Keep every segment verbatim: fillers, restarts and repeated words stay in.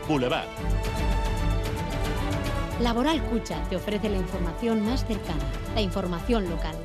Boulevard. Laboral Cucha te ofrece la información más cercana, la información local.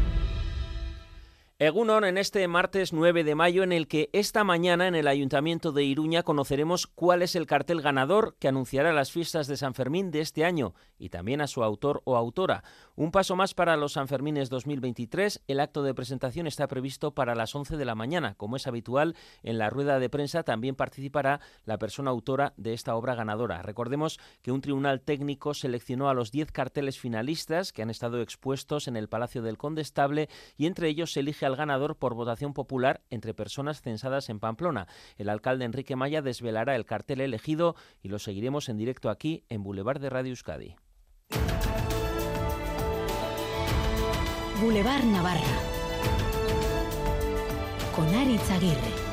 Egunon, en este martes nueve de mayo, en el que esta mañana en el Ayuntamiento de Iruña conoceremos cuál es el cartel ganador que anunciará las fiestas de San Fermín de este año y también a su autor o autora. Un paso más para los Sanfermines dos mil veintitrés. El acto de presentación está previsto para las once de la mañana. Como es habitual, en la rueda de prensa también participará la persona autora de esta obra ganadora. Recordemos que un tribunal técnico seleccionó a los diez carteles finalistas que han estado expuestos en el Palacio del Condestable y entre ellos se elige al ganador por votación popular entre personas censadas en Pamplona. El alcalde Enrique Maya desvelará el cartel elegido y lo seguiremos en directo aquí en Boulevard de Radio Euskadi. Boulevard Navarra con Aritz Aguirre.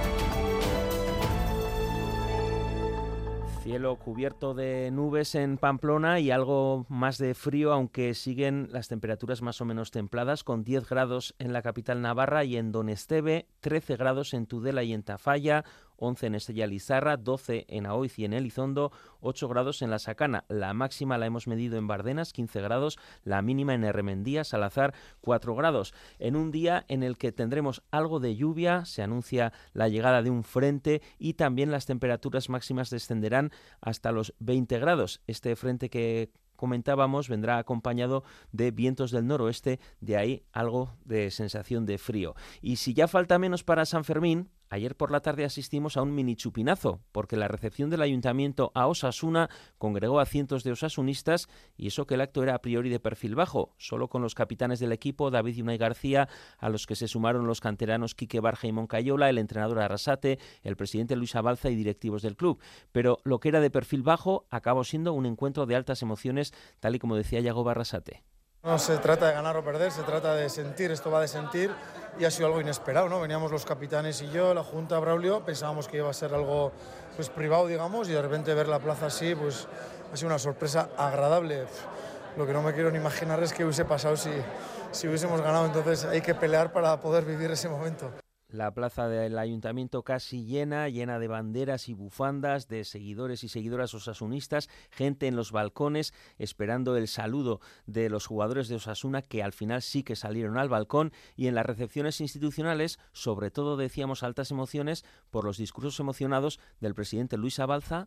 Cielo cubierto de nubes en Pamplona y algo más de frío, aunque siguen las temperaturas más o menos templadas, con diez grados en la capital navarra y en Donesteve, trece grados en Tudela y en Tafalla, once en Estella Lizarra, doce en Aoiz y en Elizondo, ocho grados en La Sacana. La máxima la hemos medido en Bardenas, quince grados, la mínima en Erremendía, Salazar, cuatro grados. En un día en el que tendremos algo de lluvia, se anuncia la llegada de un frente y también las temperaturas máximas descenderán hasta los veinte grados. Este frente que comentábamos vendrá acompañado de vientos del noroeste, de ahí algo de sensación de frío. Y si ya falta menos para San Fermín, ayer por la tarde asistimos a un mini chupinazo, porque la recepción del ayuntamiento a Osasuna congregó a cientos de osasunistas y eso que el acto era a priori de perfil bajo, solo con los capitanes del equipo, David y Unai García, a los que se sumaron los canteranos Quique Barja y Moncayola, el entrenador Arrasate, el presidente Luis Abalza y directivos del club. Pero lo que era de perfil bajo acabó siendo un encuentro de altas emociones, tal y como decía Yago Arrasate. No se trata de ganar o perder, se trata de sentir, esto va de sentir y ha sido algo inesperado, ¿no? Veníamos los capitanes y yo, la Junta, Braulio, pensábamos que iba a ser algo pues privado, digamos, y de repente ver la plaza así, pues ha sido una sorpresa agradable. Lo que no me quiero ni imaginar es qué hubiese pasado si, si hubiésemos ganado, entonces hay que pelear para poder vivir ese momento. La plaza del ayuntamiento casi llena, llena de banderas y bufandas, de seguidores y seguidoras osasunistas, gente en los balcones esperando el saludo de los jugadores de Osasuna, que al final sí que salieron al balcón, y en las recepciones institucionales, sobre todo decíamos altas emociones por los discursos emocionados del presidente Luis Abalza.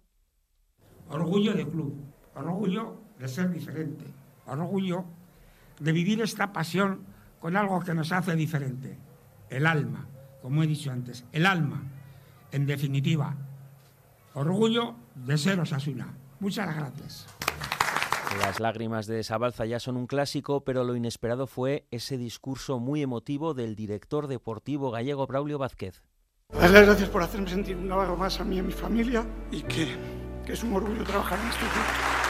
Orgullo de club, orgullo de ser diferente, orgullo de vivir esta pasión con algo que nos hace diferente, el alma. Como he dicho antes, el alma, en definitiva, orgullo de ser Osasuna. Muchas gracias. Las lágrimas de Sabalza ya son un clásico, pero lo inesperado fue ese discurso muy emotivo del director deportivo gallego Braulio Vázquez. Darle las gracias por hacerme sentir un navarro más a mí y a mi familia y que, que es un orgullo trabajar en este club.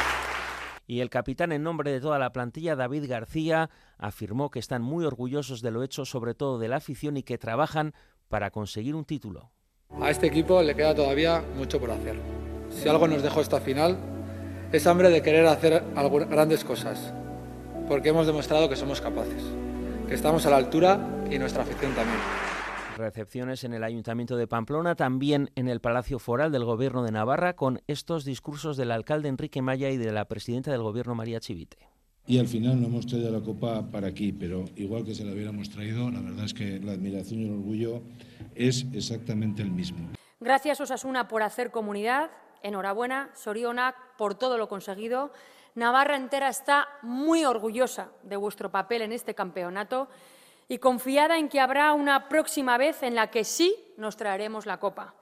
Y el capitán, en nombre de toda la plantilla, David García, afirmó que están muy orgullosos de lo hecho, sobre todo de la afición, y que trabajan para conseguir un título. A este equipo le queda todavía mucho por hacer. Si algo nos dejó esta final, es hambre de querer hacer grandes cosas, porque hemos demostrado que somos capaces, que estamos a la altura y nuestra afición también. Recepciones en el Ayuntamiento de Pamplona, también en el Palacio Foral del Gobierno de Navarra, con estos discursos del alcalde Enrique Maya y de la presidenta del Gobierno María Chivite. Y al final no hemos traído la copa para aquí, pero igual que se la hubiéramos traído, la verdad es que la admiración y el orgullo es exactamente el mismo. Gracias, Osasuna, por hacer comunidad. Enhorabuena, Sorionak, por todo lo conseguido. Navarra entera está muy orgullosa de vuestro papel en este campeonato y confiada en que habrá una próxima vez en la que sí nos traeremos la copa.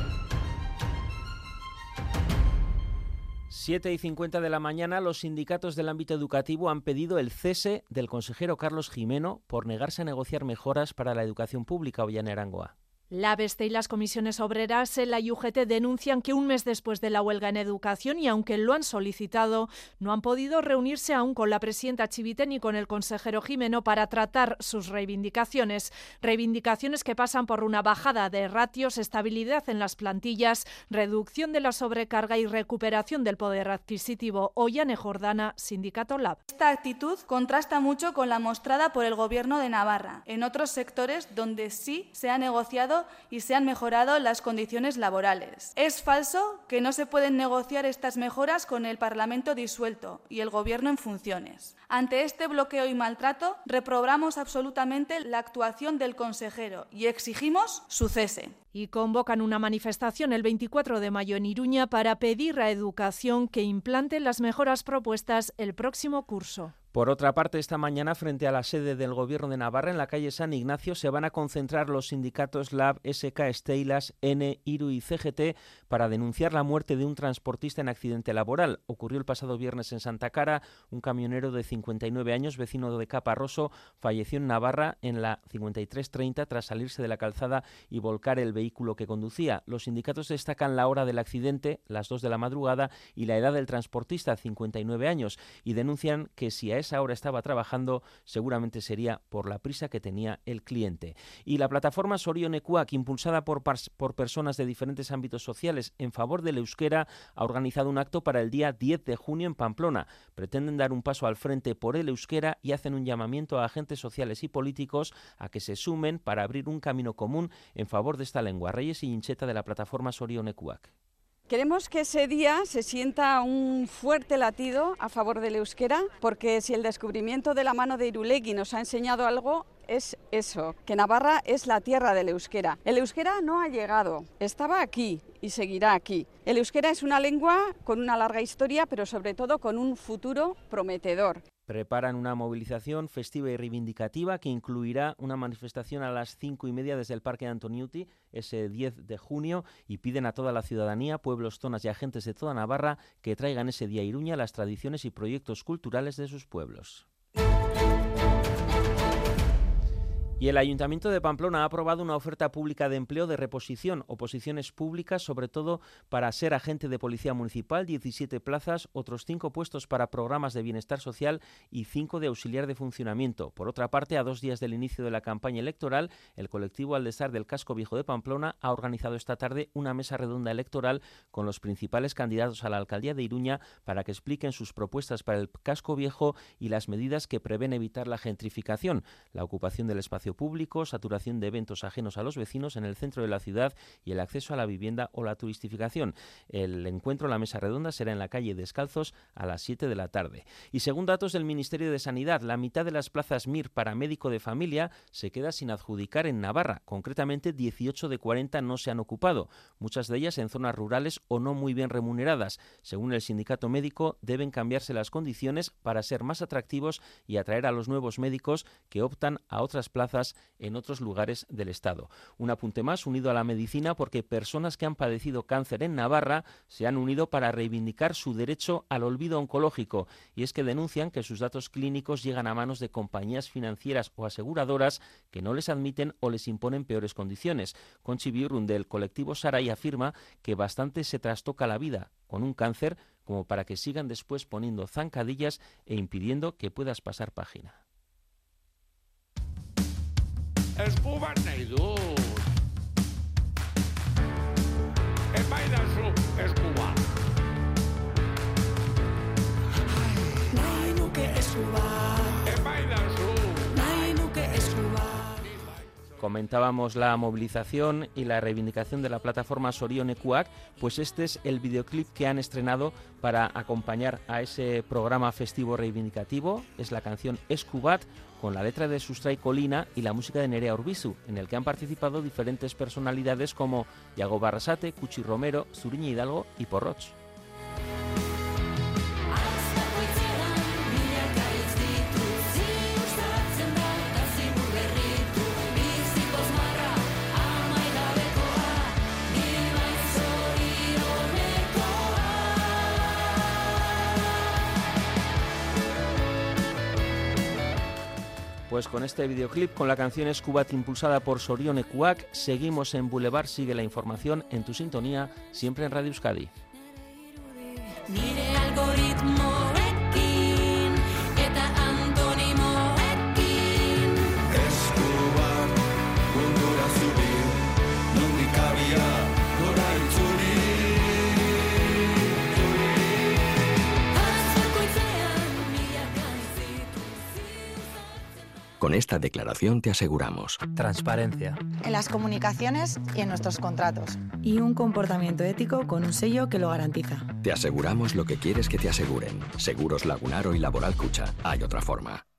siete y cincuenta de la mañana, los sindicatos del ámbito educativo han pedido el cese del consejero Carlos Jimeno por negarse a negociar mejoras para la educación pública. Ollane Arangoa. La Abeste y las comisiones obreras en la I U G T denuncian que un mes después de la huelga en educación, y aunque lo han solicitado, no han podido reunirse aún con la presidenta Chivite ni con el consejero Jimeno para tratar sus reivindicaciones. Reivindicaciones que pasan por una bajada de ratios, estabilidad en las plantillas, reducción de la sobrecarga y recuperación del poder adquisitivo. Ollane Jordana, Sindicato Lab. Esta actitud contrasta mucho con la mostrada por el Gobierno de Navarra en otros sectores donde sí se ha negociado mejorado y se han mejorado las condiciones laborales. Es falso que no se pueden negociar estas mejoras con el Parlamento disuelto y el Gobierno en funciones. Ante este bloqueo y maltrato, reprobamos absolutamente la actuación del consejero y exigimos su cese. Y convocan una manifestación el veinticuatro de mayo en Iruña para pedir a Educación que implante las mejoras propuestas el próximo curso. Por otra parte, esta mañana, frente a la sede del Gobierno de Navarra, en la calle San Ignacio, se van a concentrar los sindicatos L A B, S K, Steilas, N, Iru y C G T para denunciar la muerte de un transportista en accidente laboral. Ocurrió el pasado viernes en Santa Cara. Un camionero de cincuenta y nueve años, vecino de Caparroso, falleció en Navarra en la cincuenta y tres treinta tras salirse de la calzada y volcar el vehículo que conducía. Los sindicatos destacan la hora del accidente, las dos de la madrugada, y la edad del transportista, cincuenta y nueve años, y denuncian que si a esa hora estaba trabajando, seguramente sería por la prisa que tenía el cliente. Y la plataforma Sorionekuak, impulsada por, por personas de diferentes ámbitos sociales en favor del euskera, ha organizado un acto para el día diez de junio en Pamplona. Pretenden dar un paso al frente por el euskera y hacen un llamamiento a agentes sociales y políticos a que se sumen para abrir un camino común en favor de esta lengua. Reyes y Incheta, de la plataforma Sorionekuak. Queremos que ese día se sienta un fuerte latido a favor del euskera, porque si el descubrimiento de la mano de Irulegui nos ha enseñado algo, es eso, que Navarra es la tierra del euskera. El euskera no ha llegado, estaba aquí y seguirá aquí. El euskera es una lengua con una larga historia, pero sobre todo con un futuro prometedor. Preparan una movilización festiva y reivindicativa que incluirá una manifestación a las cinco y media desde el Parque Antoniuti ese diez de junio, y piden a toda la ciudadanía, pueblos, zonas y agentes de toda Navarra que traigan ese día a Iruña las tradiciones y proyectos culturales de sus pueblos. Y el Ayuntamiento de Pamplona ha aprobado una oferta pública de empleo de reposición o posiciones públicas, sobre todo para ser agente de policía municipal, diecisiete plazas, otros cinco puestos para programas de bienestar social y cinco de auxiliar de funcionamiento. Por otra parte, a dos días del inicio de la campaña electoral, el colectivo Aldestar del Casco Viejo de Pamplona ha organizado esta tarde una mesa redonda electoral con los principales candidatos a la alcaldía de Iruña para que expliquen sus propuestas para el Casco Viejo y las medidas que prevén evitar la gentrificación, la ocupación del espacio público, saturación de eventos ajenos a los vecinos en el centro de la ciudad y el acceso a la vivienda o la turistificación. El encuentro, la mesa redonda, será en la calle Descalzos a las siete de la tarde. Y según datos del Ministerio de Sanidad, la mitad de las plazas M I R para médico de familia se queda sin adjudicar en Navarra. Concretamente, dieciocho de cuarenta no se han ocupado, muchas de ellas en zonas rurales o no muy bien remuneradas. Según el sindicato médico, deben cambiarse las condiciones para ser más atractivos y atraer a los nuevos médicos que optan a otras plazas en otros lugares del Estado. Un apunte más unido a la medicina, porque personas que han padecido cáncer en Navarra se han unido para reivindicar su derecho al olvido oncológico, y es que denuncian que sus datos clínicos llegan a manos de compañías financieras o aseguradoras que no les admiten o les imponen peores condiciones. Conchi Biurrun, del colectivo Sarai, afirma que bastante se trastoca la vida con un cáncer como para que sigan después poniendo zancadillas e impidiendo que puedas pasar página. Eskubat nahi dut. Epaidazu eskuba. Nahi nuke eskubat. Epaidazu. Nahi nuke eskubat. Comentábamos la movilización y la reivindicación de la plataforma Sorionekuak, pues este es el videoclip que han estrenado para acompañar a ese programa festivo reivindicativo. Es la canción Eskubat, con la letra de Sustrai Colina y la música de Nerea Urbizu, en el que han participado diferentes personalidades como Iago Barrasate, Cuchi Romero, Zuriñe Hidalgo y Porroch. Pues con este videoclip, con la canción Eskubat impulsada por Sorionekuak, seguimos en Boulevard. Sigue la información en tu sintonía, siempre en Radio Euskadi. Nire algoritmoekin eta antonimoekin Eskubat mundura zuri, nondik abia gora itzuli. Con esta declaración te aseguramos transparencia en las comunicaciones y en nuestros contratos. Y un comportamiento ético con un sello que lo garantiza. Te aseguramos lo que quieres que te aseguren. Seguros Lagunaro y Laboral Cucha. Hay otra forma.